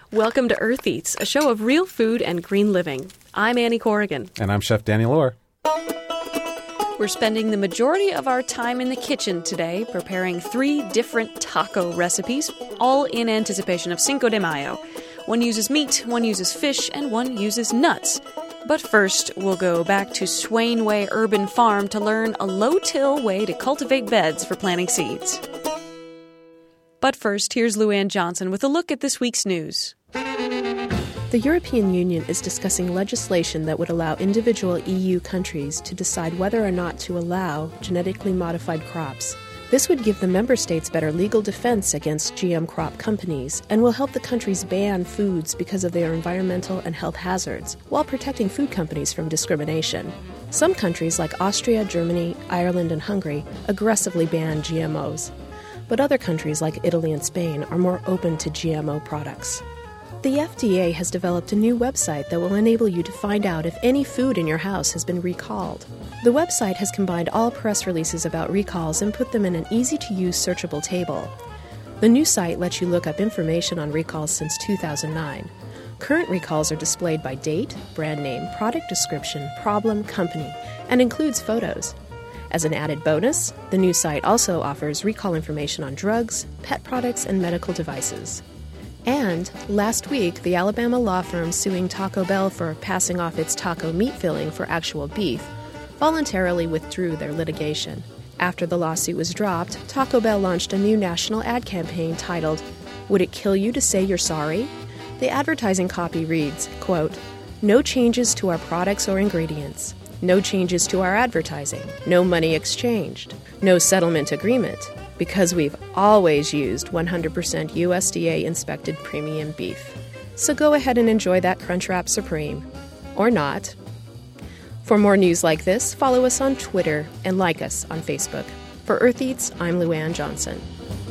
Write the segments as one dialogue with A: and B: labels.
A: Welcome to Earth Eats, a show of real food and green living. I'm Annie Corrigan.
B: And I'm Chef Danny Lohr.
A: We're spending the majority of our time in the kitchen today preparing 3 different taco recipes, all in anticipation of Cinco de Mayo. One uses meat, one uses fish, and one uses nuts. But first, we'll go back to Swain Way Urban Farm to learn a low-till way to cultivate beds for planting seeds. But first, here's Luann Johnson with a look at this week's news.
C: The European Union is discussing legislation that would allow individual EU countries to decide whether or not to allow genetically modified crops. This would give the member states better legal defense against GM crop companies and will help the countries ban foods because of their environmental and health hazards, while protecting food companies from discrimination. Some countries like Austria, Germany, Ireland, and Hungary aggressively ban GMOs. But other countries like Italy and Spain are more open to GMO products. The FDA has developed a new website that will enable you to find out if any food in your house has been recalled. The website has combined all press releases about recalls and put them in an easy-to-use searchable table. The new site lets you look up information on recalls since 2009. Current recalls are displayed by date, brand name, product description, problem, company, and includes photos. As an added bonus, the new site also offers recall information on drugs, pet products, and medical devices. And last week, the Alabama law firm suing Taco Bell for passing off its taco meat filling for actual beef voluntarily withdrew their litigation. After the lawsuit was dropped, Taco Bell launched a new national ad campaign titled, "Would it kill you to say you're sorry?" The advertising copy reads, quote, "No changes to our products or ingredients. No changes to our advertising. No money exchanged. No settlement agreement. Because we've always used 100% USDA-inspected premium beef. So go ahead and enjoy that Crunchwrap Supreme. Or not. For more news like this, follow us on Twitter and like us on Facebook. For Earth Eats, I'm Luann Johnson.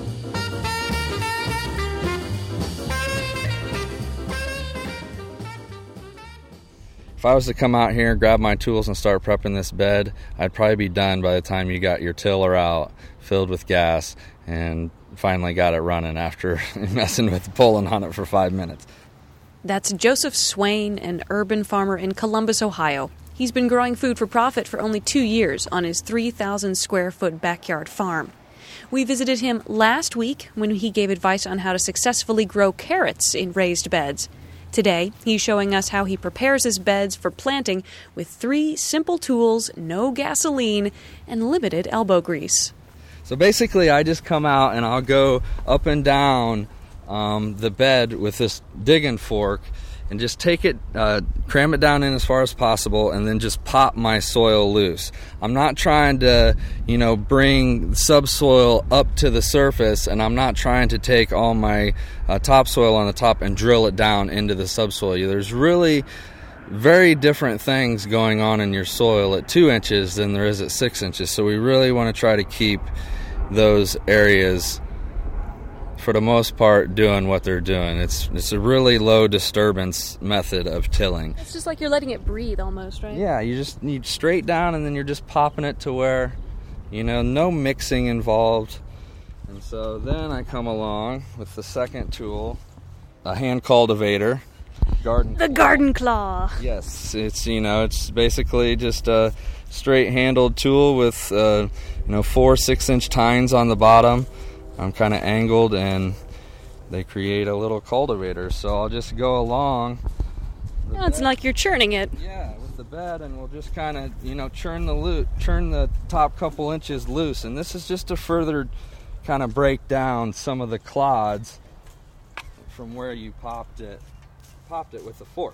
D: If I was to come out here, grab my tools, and start prepping this bed, I'd probably be done by the time you got your tiller out, filled with gas, and finally got it running after messing with pulling on it for 5 minutes.
A: That's Joseph Swain, an urban farmer in Columbus, Ohio. He's been growing food for profit for only 2 years on his 3,000-square-foot backyard farm. We visited him last week when he gave advice on how to successfully grow carrots in raised beds. Today, he's showing us how he prepares his beds for planting with 3 simple tools, no gasoline, and limited elbow grease.
D: So basically, I just come out and I'll go up and down the bed with this digging fork and just take it, cram it down in as far as possible, and then just pop my soil loose. I'm not trying to, bring subsoil up to the surface, and I'm not trying to take all my topsoil on the top and drill it down into the subsoil. There's really very different things going on in your soil at 2 inches than there is at 6 inches, so we really want to try to keep those areas, for the most part, doing what they're doing. It's a really low disturbance method of tilling.
A: It's just like you're letting it breathe almost, right?
D: Yeah, you straight down, and then you're just popping it to where, no mixing involved. And so then I come along with the second tool, a hand cultivator.
A: Garden claw.
D: Yes, it's basically just a straight handled tool with 4 6-inch tines on the bottom. I'm kind of angled, and they create a little cultivator. So I'll just go along.
A: It's like you're churning it.
D: Yeah, with the bed, and we'll just kind of, churn the top couple inches loose. And this is just to further kind of break down some of the clods from where you popped it with the fork.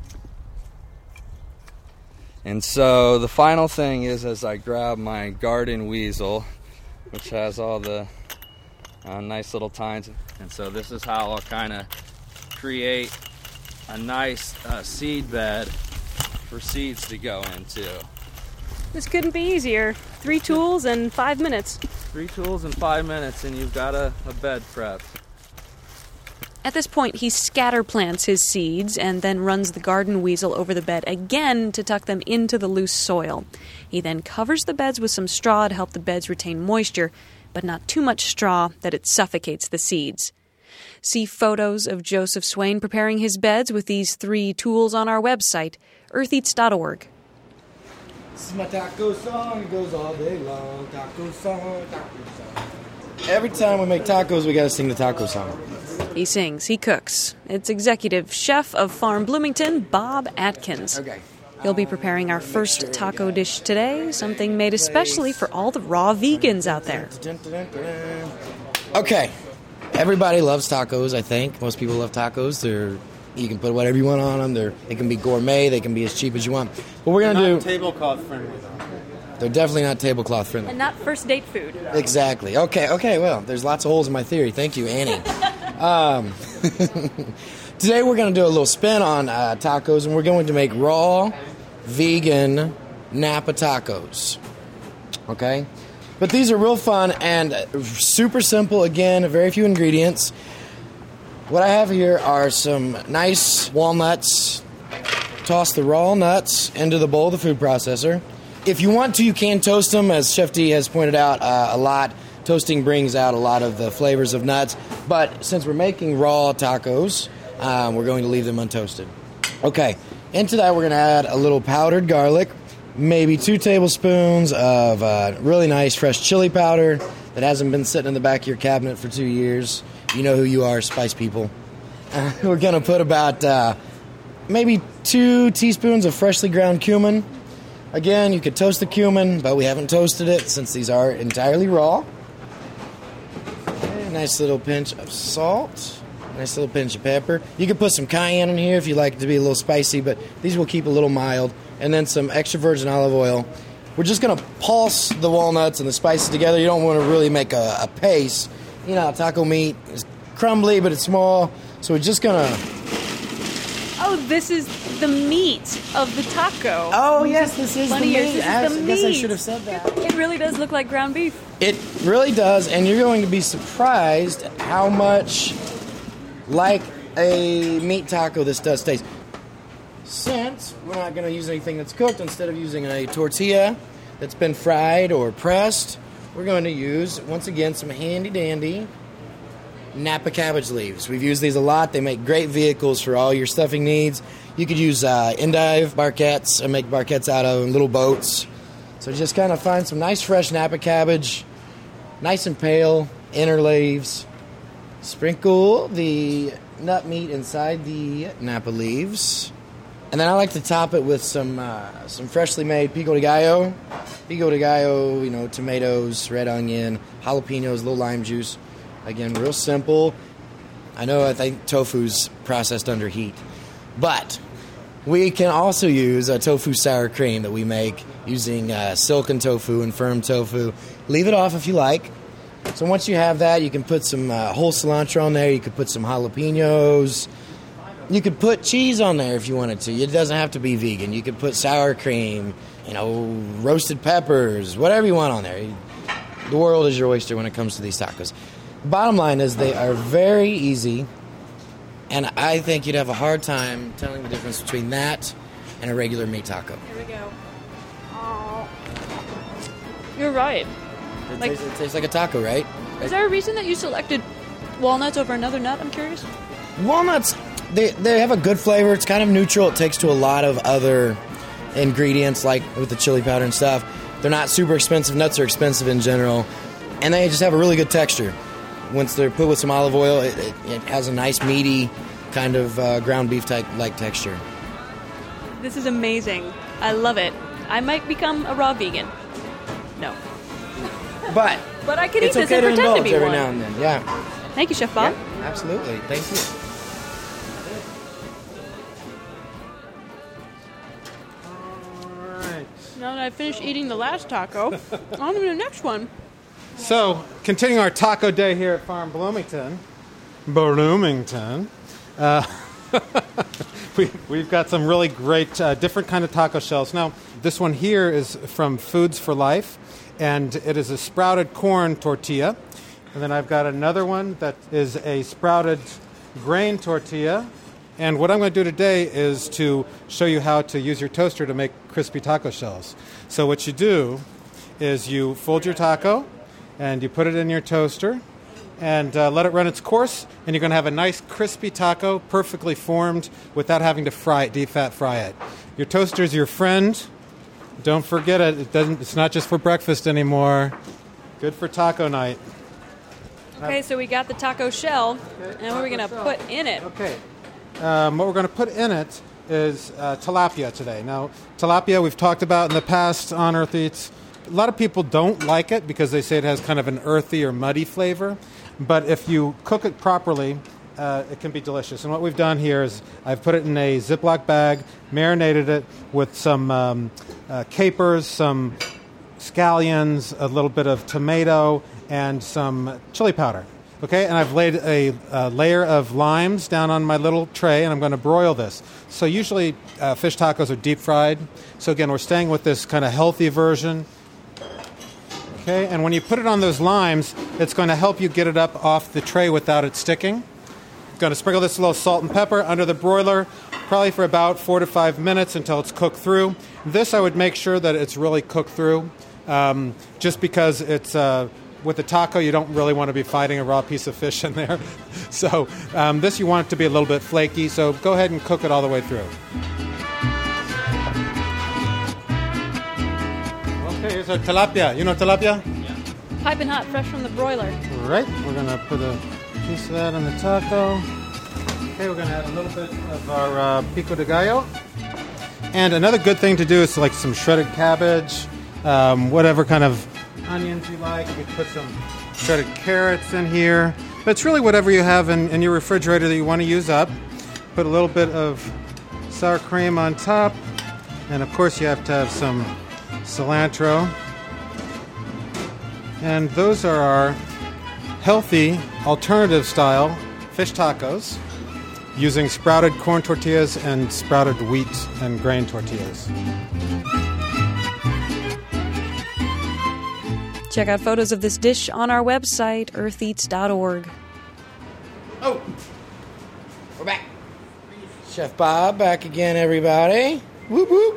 D: And so the final thing is, as I grab my garden weasel, which has all the nice little tines, and so this is how I'll kind of create a nice seed bed for seeds to go into.
A: This couldn't be easier. 3 tools and 5 minutes.
D: 3 tools and 5 minutes, and you've got a bed prepped.
A: At this point, he scatter plants his seeds and then runs the garden weasel over the bed again to tuck them into the loose soil. He then covers the beds with some straw to help the beds retain moisture, but not too much straw that it suffocates the seeds. See photos of Joseph Swain preparing his beds with these 3 tools on our website, eartheats.org.
B: This is my taco song. It goes all day long. Taco song, taco song. Every time we make tacos, we got to sing the taco song.
A: He sings, he cooks. It's executive chef of Farm Bloomington, Bob Atkins.
B: Okay.
A: He'll be preparing our first taco dish today, something made especially for all the raw vegans out there.
B: Okay. Everybody loves tacos, I think. Most people love tacos. You can put whatever you want on them. They can be gourmet. They can be as cheap as you want. But we're going to do...
E: Not tablecloth friendly, though.
B: They're definitely not tablecloth friendly.
A: And not first date food.
B: Exactly. Okay, well, there's lots of holes in my theory. Thank you, Annie. Today we're going to do a little spin on tacos, and we're going to make raw, vegan Napa tacos. Okay? But these are real fun and super simple. Again, very few ingredients. What I have here are some nice walnuts. Toss the raw nuts into the bowl of the food processor. If you want to, you can toast them. As Chef D has pointed out a lot, toasting brings out a lot of the flavors of nuts. But since we're making raw tacos, we're going to leave them untoasted. Okay, into that we're going to add a little powdered garlic, maybe 2 tablespoons of really nice fresh chili powder that hasn't been sitting in the back of your cabinet for 2 years. You know who you are, spice people. We're going to put about maybe 2 teaspoons of freshly ground cumin. Again, you could toast the cumin, but we haven't toasted it since these are entirely raw. Okay, nice little pinch of salt. Nice little pinch of pepper. You could put some cayenne in here if you like it to be a little spicy, but these will keep a little mild. And then some extra virgin olive oil. We're just going to pulse the walnuts and the spices together. You don't want to really make a paste. You know, taco meat is crumbly, but it's small. So we're just going to...
A: Oh, this is the meat of the taco.
B: Oh, yes, this is the meat.
A: I
B: guess I should have said that.
A: It really does look like ground beef.
B: It really does, and you're going to be surprised how much like a meat taco this does taste. Since we're not going to use anything that's cooked, instead of using a tortilla that's been fried or pressed, we're going to use, once again, some handy-dandy Napa cabbage leaves. We've used these a lot. They make great vehicles for all your stuffing needs. You could use endive barquettes and make barquettes out of little boats. So just kind of find some nice fresh Napa cabbage, nice and pale, inner leaves. Sprinkle the nut meat inside the Napa leaves. And then I like to top it with some freshly made pico de gallo. Pico de gallo, you know, tomatoes, red onion, jalapenos, little lime juice. Again, real simple. I think tofu's processed under heat. But we can also use a tofu sour cream that we make using silken tofu and firm tofu. Leave it off if you like. So once you have that, you can put some whole cilantro on there. You could put some jalapenos. You could put cheese on there if you wanted to. It doesn't have to be vegan. You could put sour cream, roasted peppers, whatever you want on there. The world is your oyster when it comes to these tacos. Bottom line is they are very easy, and I think you'd have a hard time telling the difference between that and a regular meat taco.
A: Here we go. Oh. You're right.
B: It tastes like a taco, right?
A: Is there a reason that you selected walnuts over another nut? I'm curious.
B: Walnuts, they have a good flavor. It's kind of neutral. It takes to a lot of other ingredients, like with the chili powder and stuff. They're not super expensive. Nuts are expensive in general. And they just have a really good texture. Once they're put with some olive oil, it has a nice meaty kind of ground beef like texture.
A: This is amazing. I love it. I might become a raw vegan. No.
B: But
A: I can eat
B: it's
A: this
B: okay
A: and
B: to
A: pretend to
B: indulge
A: be
B: every
A: one.
B: now and then. Yeah.
A: Thank you, Chef Bob.
B: Yeah, absolutely. Thank you.
E: All right.
A: Now that I've finished eating the last taco, on to the next one.
E: So, continuing our taco day here at Farm Bloomington, we've got some really great different kind of taco shells. Now, this one here is from Foods for Life, and it is a sprouted corn tortilla. And then I've got another one that is a sprouted grain tortilla. And what I'm going to do today is to show you how to use your toaster to make crispy taco shells. So what you do is you fold your taco, and you put it in your toaster, and let it run its course, and you're going to have a nice crispy taco, perfectly formed, without having to fry it, deep fat fry it. Your toaster's your friend. Don't forget it. It's not just for breakfast anymore. Good for taco night.
A: Okay, so we got the taco shell, and what are we going to put in it?
E: Okay. What we're going to put in it is tilapia today. Now, tilapia we've talked about in the past on Earth Eats. A lot of people don't like it because they say it has kind of an earthy or muddy flavor. But if you cook it properly, it can be delicious. And what we've done here is I've put it in a Ziploc bag, marinated it with some capers, some scallions, a little bit of tomato, and some chili powder. Okay, and I've laid a layer of limes down on my little tray, and I'm going to broil this. So usually fish tacos are deep fried. So again, we're staying with this kind of healthy version. Okay, and when you put it on those limes, it's going to help you get it up off the tray without it sticking. Going to sprinkle this a little salt and pepper under the broiler, probably for about 4 to 5 minutes until it's cooked through. This I would make sure that it's really cooked through, just because it's with the taco you don't really want to be fighting a raw piece of fish in there. So this you want it to be a little bit flaky. So go ahead and cook it all the way through. Okay, here's our tilapia. You know tilapia?
A: Yeah. Piping hot, fresh from the broiler.
E: All right, we're going to put a piece of that on the taco. Okay, we're going to add a little bit of our pico de gallo. And another good thing to do is like some shredded cabbage, whatever kind of onions you like. You can put some shredded carrots in here. But it's really whatever you have in your refrigerator that you want to use up. Put a little bit of sour cream on top. And of course you have to have some cilantro. And those are our healthy, alternative style fish tacos using sprouted corn tortillas and sprouted wheat and grain tortillas.
A: Check out photos of this dish on our website, eartheats.org.
B: Oh, we're back. Chef Bob back again, everybody. Whoop, whoop.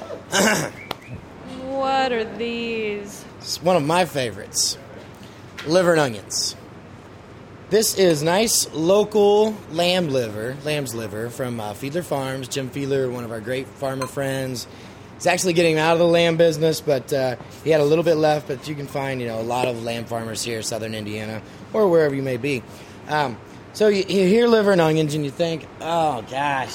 A: What are these?
B: It's one of my favorites. Liver and onions. This is nice local lamb's liver from Fiedler Farms. Jim Fiedler, one of our great farmer friends. He's actually getting out of the lamb business, but he had a little bit left. But you can find, a lot of lamb farmers here, southern Indiana, or wherever you may be. So you hear liver and onions, and you think, oh gosh,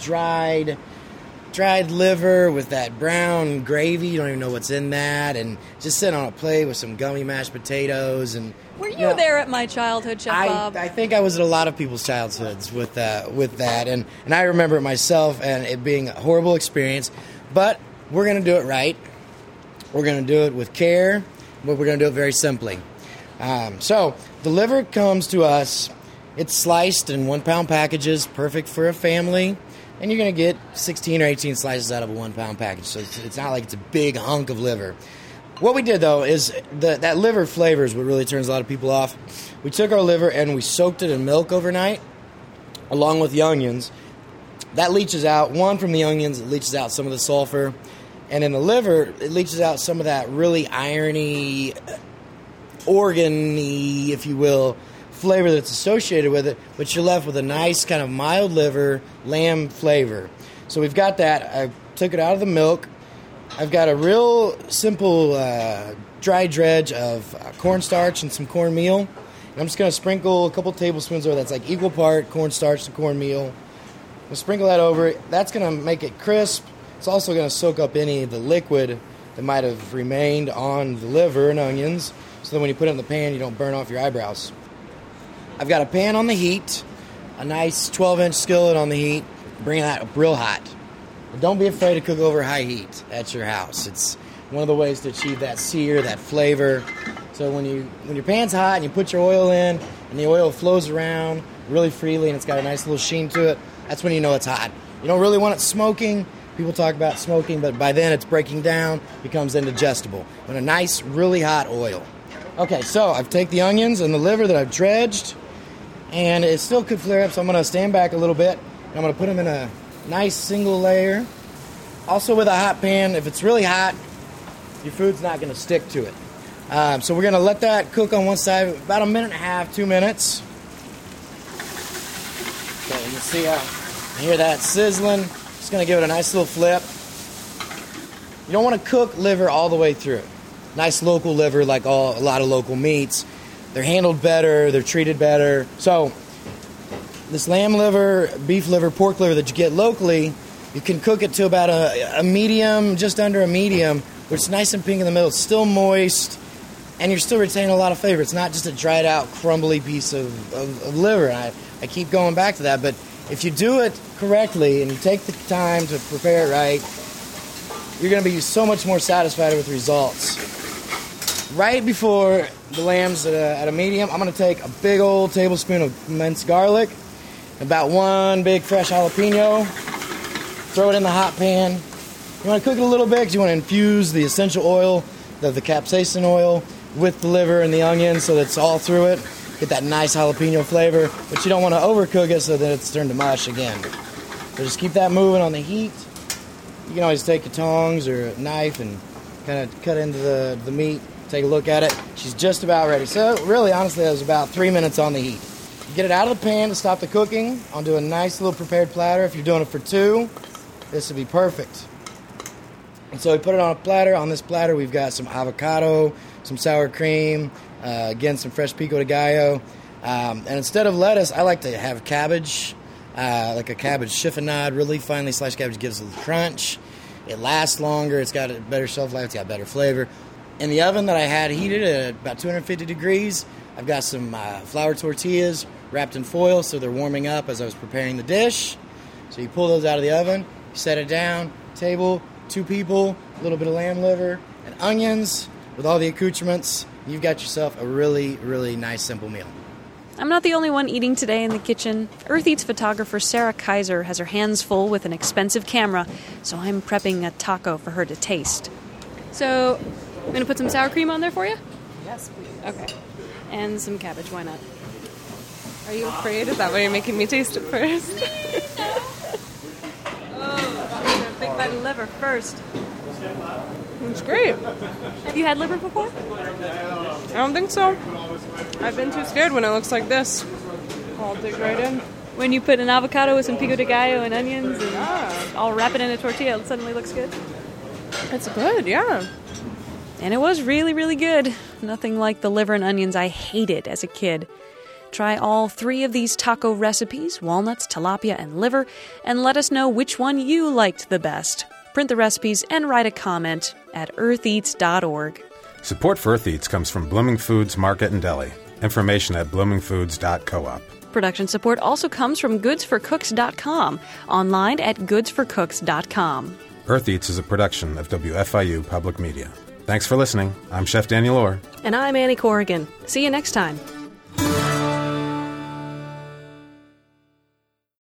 B: dried liver with that brown gravy. You don't even know what's in that, and just sitting on a plate with some gummy mashed potatoes. And
A: were you there at my childhood, Chef Bob?
B: I think I was at a lot of people's childhoods with that, and I remember it myself, and it being a horrible experience. But we're going to do it right. We're going to do it with care, but we're going to do it very simply. So the liver comes to us. It's sliced in 1-pound packages, perfect for a family. And you're going to get 16 or 18 slices out of a 1-pound package. So it's not like it's a big hunk of liver. What we did, though, is that liver flavor is what really turns a lot of people off. We took our liver and we soaked it in milk overnight, along with the onions. That leaches out, one, from the onions, it leaches out some of the sulfur. And in the liver, it leaches out some of that really irony, organ-y, if you will, flavor that's associated with it, but you're left with a nice kind of mild liver lamb flavor. So we've got that. I took it out of the milk. I've got a real simple dry dredge of cornstarch and some cornmeal. And I'm just going to sprinkle a couple tablespoons over that's like equal part cornstarch to cornmeal. I'll sprinkle that over it. That's going to make it crisp. It's also going to soak up any of the liquid that might have remained on the liver and onions, so that when you put it in the pan, you don't burn off your eyebrows. I've got a pan on the heat, a nice 12-inch skillet on the heat. Bring that up real hot. But don't be afraid to cook over high heat at your house. It's one of the ways to achieve that sear, that flavor. So when your pan's hot and you put your oil in, and the oil flows around really freely, and it's got a nice little sheen to it, that's when you know it's hot. You don't really want it smoking. People talk about smoking, but by then it's breaking down, becomes indigestible. When a nice, really hot oil. Okay, so I've taken the onions and the liver that I've dredged, and it still could flare up, so I'm going to stand back a little bit, and I'm going to put them in a nice single layer. Also with a hot pan, if it's really hot, your food's not going to stick to it. So we're going to let that cook on one side about 1.5 minutes, 2 minutes. Okay, you can see how you hear that sizzling. Just going to give it a nice little flip. You don't want to cook liver all the way through. Nice local liver, like a lot of local meats. They're handled better, they're treated better. So this lamb liver, beef liver, pork liver that you get locally, you can cook it to about a medium, just under a medium, where it's nice and pink in the middle. It's still moist, and you're still retaining a lot of flavor. It's not just a dried out, crumbly piece of liver. I keep going back to that, but if you do it correctly and you take the time to prepare it right, you're going to be so much more satisfied with the results. Right before the lamb's at a medium, I'm going to take a big old tablespoon of minced garlic, about one big fresh jalapeno, throw it in the hot pan. You want to cook it a little bit because you want to infuse the essential oil, the capsaicin oil, with the liver and the onion so that it's all through it. Get that nice jalapeno flavor, but you don't want to overcook it so that it's turned to mush again. So just keep that moving on the heat. You can always take your tongs or a knife and kind of cut into the meat. Take a look at it. She's just about ready. So really, honestly, that was about 3 minutes on the heat. Get it out of the pan to stop the cooking onto a nice little prepared platter. If you're doing it for two, this would be perfect. And so we put it on a platter. On this platter, we've got some avocado, some sour cream, again, some fresh pico de gallo. And instead of lettuce, I like to have cabbage, like a cabbage chiffonade, really finely sliced cabbage gives it a crunch. It lasts longer. It's got a better shelf life. It's got better flavor. In the oven that I had heated at about 250 degrees, I've got some flour tortillas wrapped in foil, so they're warming up as I was preparing the dish. So you pull those out of the oven, you set it down, table, 2 people, a little bit of lamb liver, and onions with all the accoutrements. You've got yourself a really, really nice, simple meal.
A: I'm not the only one eating today in the kitchen. Earth Eats photographer Sarah Kaiser has her hands full with an expensive camera, so I'm prepping a taco for her to taste. So, I'm going to put some sour cream on there for you?
F: Yes, please.
A: Okay. And some cabbage, why not?
F: Are you afraid? Is that why you're making me taste it first?
A: Oh, a big bite of liver first.
F: It's great.
A: Have you had liver before?
F: I don't think so. I've been too scared when it looks like this. I'll dig right in.
A: When you put an avocado with some pico de gallo and onions and all wrap it in a tortilla, it suddenly looks good?
F: It's good, yeah.
A: And it was really, really good. Nothing like the liver and onions I hated as a kid. Try all 3 of these taco recipes, walnuts, tilapia, and liver, and let us know which one you liked the best. Print the recipes and write a comment at eartheats.org.
G: Support for Earth Eats comes from Blooming Foods Market and Deli. Information at bloomingfoods.coop.
A: Production support also comes from goodsforcooks.com, online at goodsforcooks.com.
G: Earth Eats is a production of WFIU Public Media. Thanks for listening. I'm Chef Daniel Orr.
C: And I'm Annie Corrigan. See you next time.